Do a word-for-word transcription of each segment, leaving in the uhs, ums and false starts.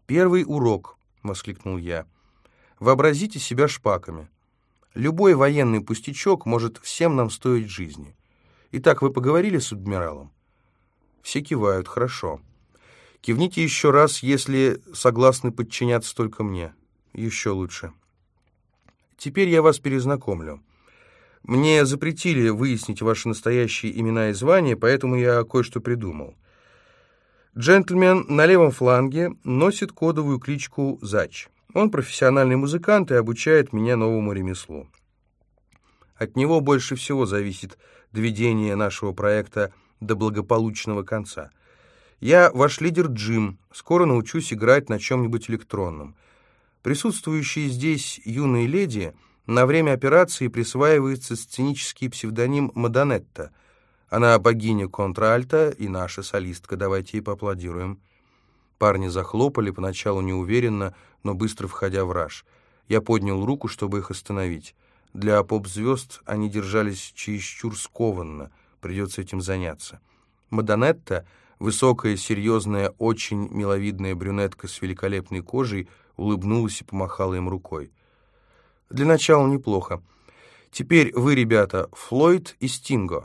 «Первый урок», — воскликнул я. «Вообразите себя шпаками. Любой военный пустячок может всем нам стоить жизни. Итак, вы поговорили с адмиралом?» Все кивают. «Хорошо. Кивните еще раз, если согласны подчиняться только мне. Еще лучше. Теперь я вас перезнакомлю. Мне запретили выяснить ваши настоящие имена и звания, поэтому я кое-что придумал. Джентльмен на левом фланге носит кодовую кличку Зач. Он профессиональный музыкант и обучает меня новому ремеслу. От него больше всего зависит доведение нашего проекта до благополучного конца. Я ваш лидер Джим, скоро научусь играть на чем-нибудь электронном. Присутствующие здесь юные леди на время операции присваивается сценический псевдоним Мадонетта. Она богиня контральта и наша солистка, давайте ей поаплодируем». Парни захлопали, поначалу неуверенно, но быстро входя в раж. Я поднял руку, чтобы их остановить. Для поп-звезд они держались чересчур скованно, придется этим заняться. Мадонетта, высокая, серьезная, очень миловидная брюнетка с великолепной кожей, улыбнулась и помахала им рукой. «Для начала неплохо. Теперь вы, ребята, Флойд и Стинго».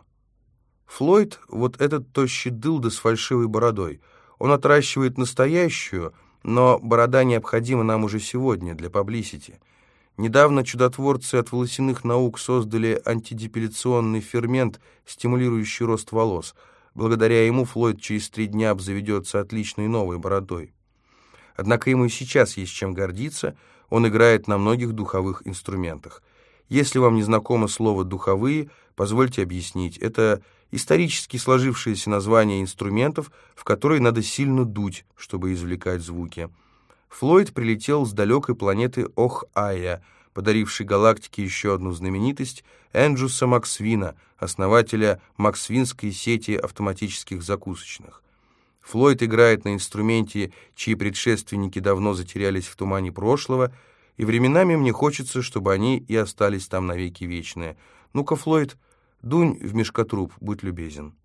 Флойд — вот этот тощий дылда с фальшивой бородой. Он отращивает настоящую, но борода необходима нам уже сегодня, для паблисити. Недавно чудотворцы от волосяных наук создали антидепиляционный фермент, стимулирующий рост волос. Благодаря ему Флойд через три дня обзаведется отличной новой бородой. Однако ему и сейчас есть чем гордиться, он играет на многих духовых инструментах. Если вам не знакомо слово «духовые», позвольте объяснить. Это исторически сложившееся название инструментов, в которые надо сильно дуть, чтобы извлекать звуки. Флойд прилетел с далекой планеты Ох-Айя, подарившей галактике еще одну знаменитость — Энджуса Максвина, основателя максвинской сети автоматических закусочных. Флойд играет на инструменте, чьи предшественники давно затерялись в тумане прошлого, и временами мне хочется, чтобы они и остались там навеки вечные. Ну-ка, Флойд, дунь в мешкотруб, будь любезен.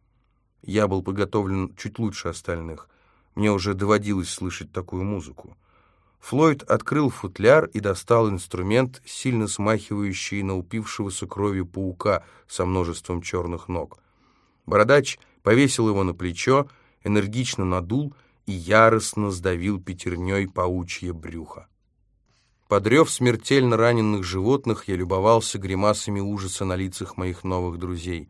Я был подготовлен чуть лучше остальных. Мне уже доводилось слышать такую музыку. Флойд открыл футляр и достал инструмент, сильно смахивающий на упившегося кровью паука со множеством черных ног. Бородач повесил его на плечо, энергично надул и яростно сдавил пятерней паучье брюхо. Под рев смертельно раненых животных я любовался гримасами ужаса на лицах моих новых друзей.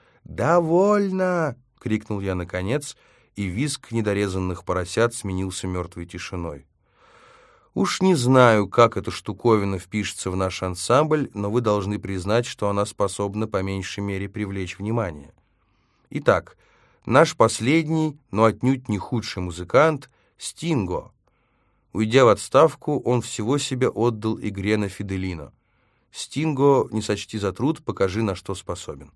«Довольно!» — крикнул я наконец, и визг недорезанных поросят сменился мертвой тишиной. Уж не знаю, как эта штуковина впишется в наш ансамбль, но вы должны признать, что она способна по меньшей мере привлечь внимание. Итак, наш последний, но отнюдь не худший музыкант — Стинго. Уйдя в отставку, он всего себя отдал игре на фиделино. Стинго, не сочти за труд, покажи, на что способен.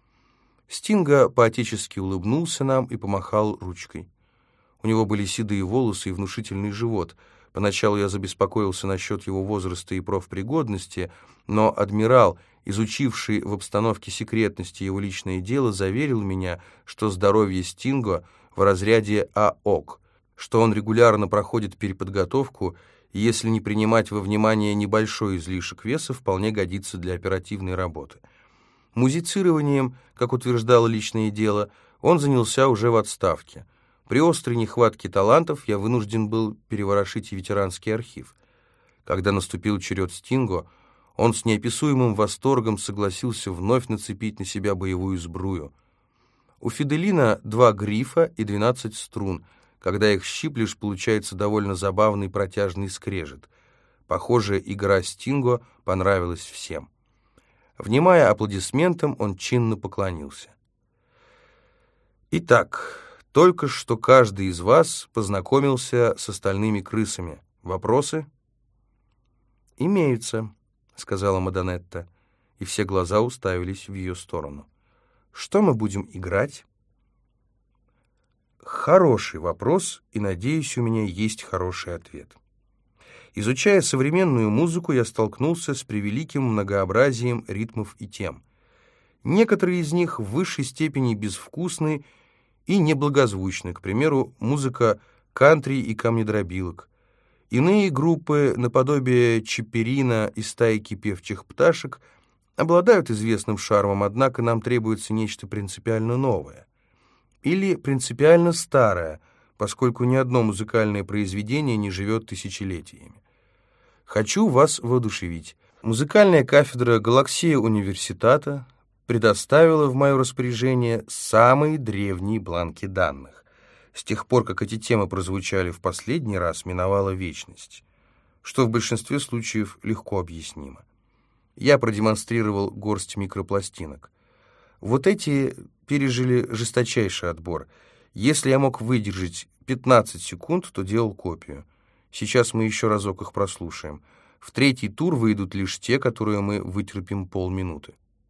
Стинго поотечески улыбнулся нам и помахал ручкой. У него были седые волосы и внушительный живот. Поначалу я забеспокоился насчет его возраста и профпригодности, но адмирал, изучивший в обстановке секретности его личное дело, заверил меня, что здоровье Стинго в разряде АОК, что он регулярно проходит переподготовку, и если не принимать во внимание небольшой излишек веса, вполне годится для оперативной работы. Музицированием, как утверждало личное дело, он занялся уже в отставке. При острой нехватке талантов я вынужден был переворошить и ветеранский архив. Когда наступил черед Стинго, он с неописуемым восторгом согласился вновь нацепить на себя боевую сбрую. У фиделина два грифа и двенадцать струн. Когда их щиплешь, получается довольно забавный протяжный скрежет. Похоже, игра Стинго понравилась всем. Внимая аплодисментам, он чинно поклонился. «Итак, только что каждый из вас познакомился с остальными крысами. Вопросы?» «Имеются», — сказала Мадонетта, и все глаза уставились в ее сторону. «Что мы будем играть?» Хороший вопрос, и, надеюсь, у меня есть хороший ответ. Изучая современную музыку, я столкнулся с превеликим многообразием ритмов и тем. Некоторые из них в высшей степени безвкусны и неблагозвучны, к примеру, музыка кантри и камнедробилок. Иные группы, наподобие Чиперина и стайки певчих пташек, обладают известным шармом, однако нам требуется нечто принципиально новое. Или принципиально старое, поскольку ни одно музыкальное произведение не живет тысячелетиями. Хочу вас воодушевить. Музыкальная кафедра Галаксия университата предоставила в мое распоряжение самые древние бланки данных. С тех пор, как эти темы прозвучали в последний раз, миновала вечность, что в большинстве случаев легко объяснимо. Я продемонстрировал горсть микропластинок. Вот эти пережили жесточайший отбор. Если я мог выдержать пятнадцать секунд, то делал копию. Сейчас мы еще разок их прослушаем. В третий тур выйдут лишь те, которые мы вытерпим полминуты.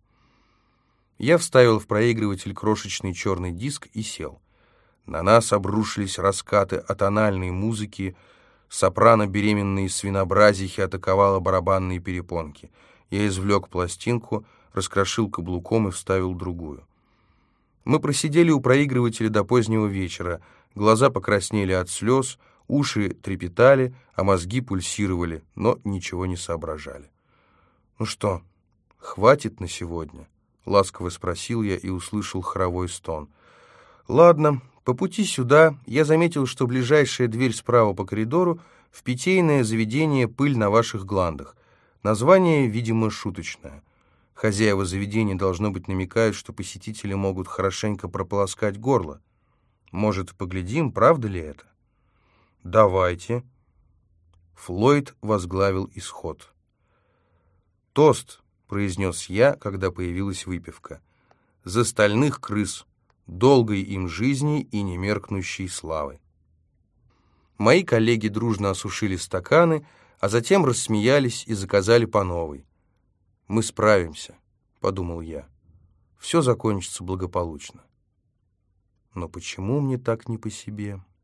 Я вставил в проигрыватель крошечный черный диск и сел. На нас обрушились раскаты атональной музыки, сопрано беременной свинобразихи атаковала барабанные перепонки. Я извлек пластинку, раскрошил каблуком и вставил другую. Мы просидели у проигрывателя до позднего вечера, глаза покраснели от слез, уши трепетали, а мозги пульсировали, но ничего не соображали. «Ну что, хватит на сегодня?» — ласково спросил я и услышал хоровой стон. «Ладно». По пути сюда я заметил, что ближайшая дверь справа по коридору в питейное заведение «Пыль на ваших гландах». Название, видимо, шуточное. Хозяева заведения, должно быть, намекают, что посетители могут хорошенько прополоскать горло. Может, поглядим, правда ли это? Давайте. Флойд возглавил исход. «Тост», — произнес я, когда появилась выпивка, — «за стальных крыс, долгой им жизни и немеркнущей славы». Мои коллеги дружно осушили стаканы, а затем рассмеялись и заказали по новой. «Мы справимся», — подумал я. «Все закончится благополучно». Но почему мне так не по себе?»